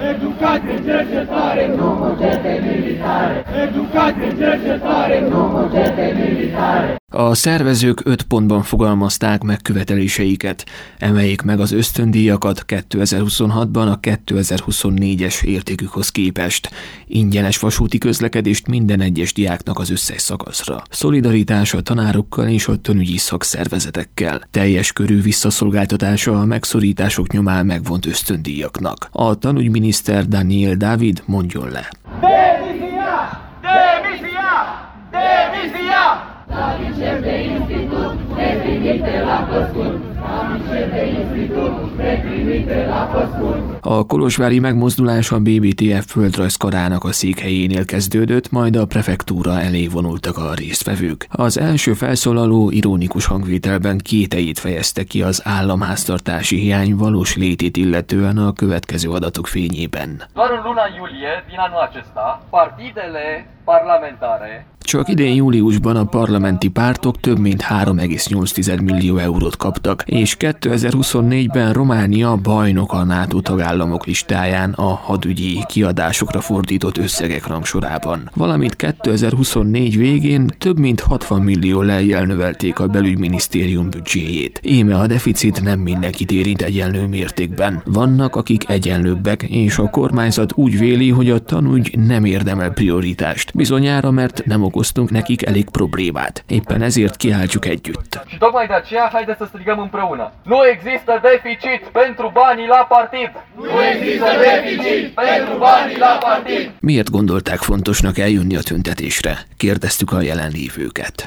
Educație, cercetare, nu bugete militare. Educație, cercetare, nu bugete militare. A szervezők 5 pontban fogalmazták meg követeléseiket. Emeljék meg az ösztöndíjakat 2026-ban a 2024-es értékükhoz képest. Ingyenes vasúti közlekedést minden egyes diáknak az összes szakaszra. Szolidaritás a tanárokkal és a tanügyi szakszervezetekkel. Teljes körű visszaszolgáltatása a megszorítások nyomán megvont ösztöndíjaknak. A tanügyminiszter Daniel David mondjon le. Demisia! Demisia! Demisia! David șef de institut, ne trimite la păscurt. David șef de institut, ne trimite la păscurt. A kolozsvári megmozdulás a BBTF földrajzkarának a székhelyénél kezdődött, majd a prefektúra elé vonultak a résztvevők. Az első felszólaló ironikus hangvételben kételyét fejezte ki az államháztartási hiány valós létét illetően a következő adatok fényében. Doar în luna iulie din anul acesta, partidele parlamentare. Csak idén júliusban a parlamenti pártok több mint 3,8 millió eurót kaptak, és 2024-ben Románia bajnok a NATO tagállamok listáján a hadügyi kiadásokra fordított összegek rangsorában. Valamint 2024 végén több mint 60 millió lejjel növelték a belügyminisztérium büdzséjét. Íme a deficit nem mindenkit érint egyenlő mértékben. Vannak, akik egyenlőbbek, és a kormányzat úgy véli, hogy a tanügy nem érdemel prioritást. Bizonyára, mert nem okoztunk nekik elég problémát. Éppen ezért kiáltjuk együtt. Și tocmai de aceea haideți să strigăm împreună. Nu există deficit pentru banii la partid. Nu există deficit pentru banii la partid. Miért gondolták fontosnak eljönni a tüntetésre? Kérdeztük a jelenlévőket.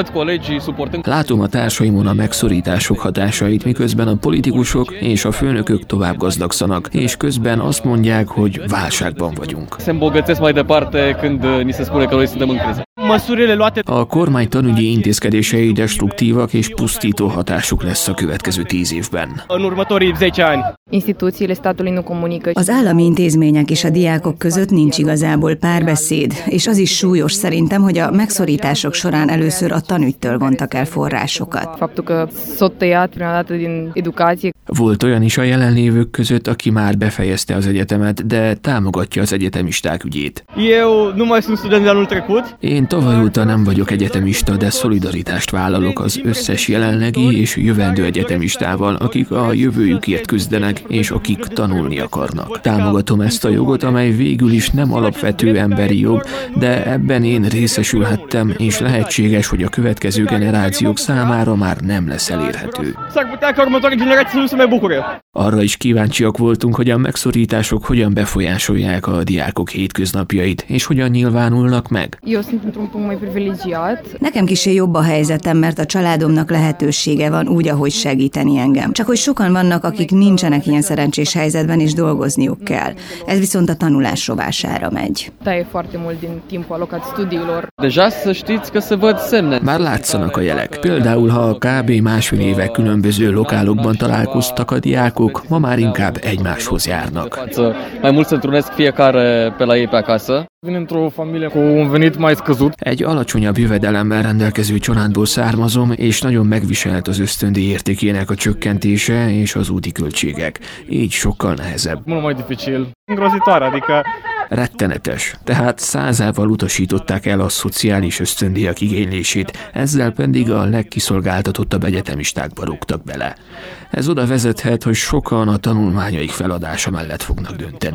Látom a társaimon a megszorítások hatásait, miközben a politikusok és a főnökök tovább gazdagszanak, és közben azt mondják, hogy válságban vagyunk. A kormány tanügyi intézkedései destruktívak és pusztító hatásuk lesz a következő 10 évben. Az állami intézmények és a diákok között nincs igazából párbeszéd, és az is súlyos szerintem, hogy a megszorítások során először a tanügytől vontak el forrásokat. Volt olyan is a jelenlévők között, aki már befejezte az egyetemet, de támogatja az egyetemisták ügyét. Én tavaly óta nem vagyok egyetemista, de szolidaritást vállalok az összes jelenlegi és jövendő egyetemistával, akik a jövőjükért küzdenek, és akik tanulni akarnak. Támogatom ezt a jogot, amely végül is nem alapvető emberi jog, de ebben én részesülhettem, és lehetséges, hogy a következő generációk számára már nem lesz elérhető. Arra is kíváncsiak voltunk, hogy a megszorítások hogyan befolyásolják a diákok hétköznapjait, és hogyan nyilvánulnak meg. Nekem kissé jobb a helyzetem, mert a családomnak lehetősége van úgy, ahogy segíteni engem. Csak hogy sokan vannak, akik nincsenek ilyen szerencsés helyzetben, és dolgozniuk kell. Ez viszont a tanulás rovására megy. Már látszanak a jelek. Például, ha kb. Másfél éve különböző lokálokban találkoztak a diákok, ma már inkább egymáshoz járnak. Egy alacsonyabb jövedelemmel rendelkező családból származom, és nagyon megviselt az ösztöndíj értékének a csökkentése és az úti költségek. Így sokkal nehezebb. Rettenetes, tehát 100-ával utasították el a szociális ösztöndíjak igénylését, ezzel pedig a legkiszolgáltatottabb egyetemistákba rúgtak bele. Ez oda vezethet, hogy sokan a tanulmányaik feladása mellett fognak dönteni.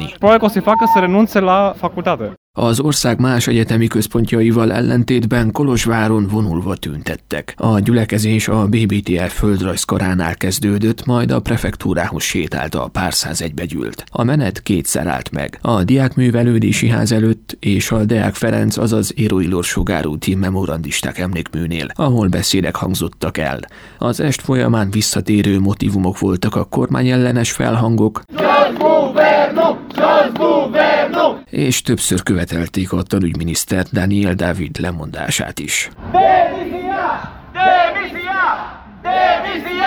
Az ország más egyetemi központjaival ellentétben Kolozsváron vonulva tüntettek. A gyülekezés a BBTF földrajzkaránál kezdődött, majd a prefektúrához sétált, a pár száz egybegyűlt. A menet kétszer állt meg. A Diákművelődési Ház előtt és a Deák Ferenc, azaz Érói Sogár úti memorandisták emlékműnél, ahol beszédek hangzottak el. Az est folyamán visszatérő motívumok voltak a kormányellenes felhangok, és többször követelték a tanügyminiszter Daniel David lemondását is. Demisia! Demisia! Demisia!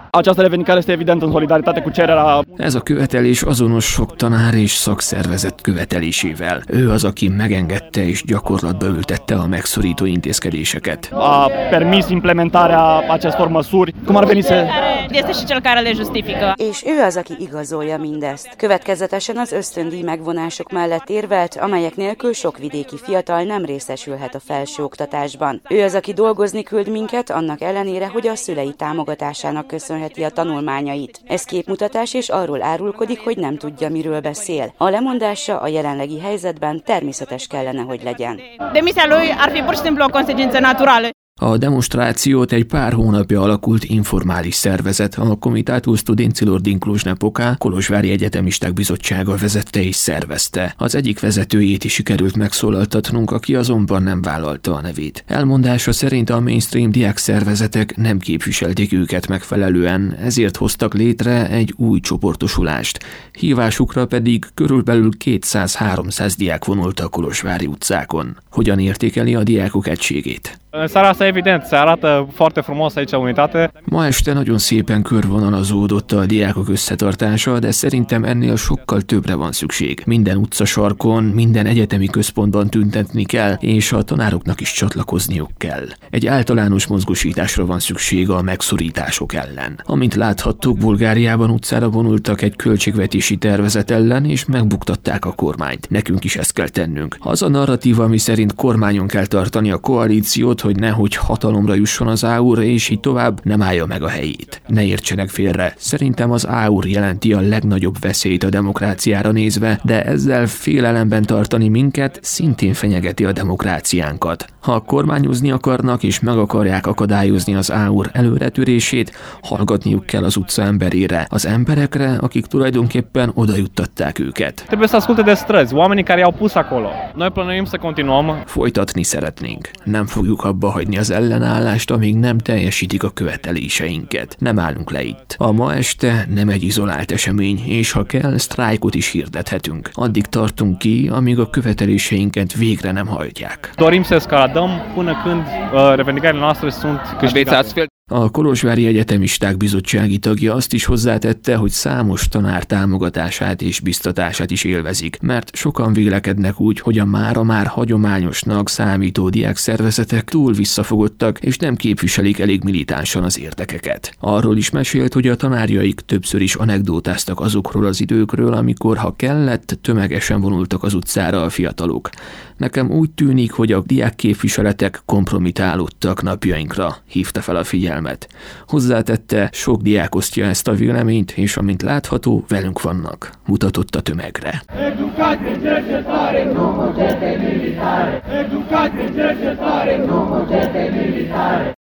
Această revendicare este evident în solidaritate cu cererea. Ez a követelés azonos sok tanár és szakszervezet követelésével. Ő az, aki megengedte és gyakorlatba ültette a megszorító intézkedéseket. A permis implementarea acestor măsuri, cum ar veni să... Este și cel care le justifică. És ő az, aki igazolja mindezt. Következetesen az ösztöndíj megvonások mellett érvelt, amelyek nélkül sok vidéki fiatal nem részesülhet a felsőoktatásban. Ő az, aki dolgozni küld minket, annak ellenére, hogy a szülei támogatásának köszönheti a tanulmányait. Ez képmutatás, és arról árulkodik, hogy nem tudja, miről beszél. A lemondása a jelenlegi helyzetben természetes kellene, hogy legyen. Demisia lui ar fi pur și simplu o consecință naturală. A demonstrációt egy pár hónapja alakult informális szervezet, a Comitatul Studenților din Cluj-Napoca Kolozsvári Egyetemisták Bizottsága vezette és szervezte. Az egyik vezetőjét is sikerült megszólaltatnunk, aki azonban nem vállalta a nevét. Elmondása szerint a mainstream diák szervezetek nem képviselték őket megfelelően, ezért hoztak létre egy új csoportosulást. Hívásukra pedig körülbelül 200-300 diák vonult a kolozsvári utcákon. Hogyan értékeli a diákok egységét? Seara asta, evident, se arată foarte frumos aici unitate. Ma este nagyon szépen körvonalazódott a diákok összetartása, de szerintem ennél sokkal többre van szükség. Minden utcasarkon, minden egyetemi központban tüntetni kell, és a tanároknak is csatlakozniuk kell. Egy általános mozgósításra van szükség a megszorítások ellen. Amint láthattuk, Bulgáriában utcára vonultak egy költségvetési tervezet ellen, és megbuktatták a kormányt. Nekünk is ezt kell tennünk. Az a narratíva, ami szerint kormányon kell tartani a koalíciót, hogy nehogy hatalomra jusson az AUR, és így tovább, nem állja meg a helyét. Ne értsenek félre, szerintem az AUR jelenti a legnagyobb veszélyt a demokráciára nézve, de ezzel félelemben tartani minket szintén fenyegeti a demokráciánkat. Ha kormányozni akarnak és meg akarják akadályozni az AUR előretörését, hallgatniuk kell az utca emberére, az emberekre, akik tulajdonképpen oda juttatták őket. Trebuie să asculte de străzi, oamenii care i-au pus acolo. Noi plănuim să continuăm. Folytatni szeretnénk. Nem fogjuk abba hagyni az ellenállást, amíg nem teljesítik a követeléseinket. Nem állunk le itt. A ma este nem egy izolált esemény, és ha kell, sztrájkot is hirdethetünk. Addig tartunk ki, amíg a követeléseinket végre nem hajtják. Dorim să escaladăm până când revendicările noastre sunt câștigate. A Kolozsvári Egyetemisták Bizottsági tagja azt is hozzátette, hogy számos tanár támogatását és biztatását is élvezik, mert sokan vélekednek úgy, hogy a mára már hagyományosnak számító diákszervezetek túl visszafogottak, és nem képviselik elég militánsan az érdekeket. Arról is mesélt, hogy a tanárjaik többször is anekdótáztak azokról az időkről, amikor, ha kellett, tömegesen vonultak az utcára a fiatalok. Nekem úgy tűnik, hogy a diákképviseletek kompromitálódtak napjainkra, hívta fel a figyelmet. Hozzátette, sok diák osztja ezt a véleményt, és amint látható, velünk vannak. Mutatott a tömegre. Educație, cercetare, nu bugete militare. Educație, cercetare, nu bugete militare.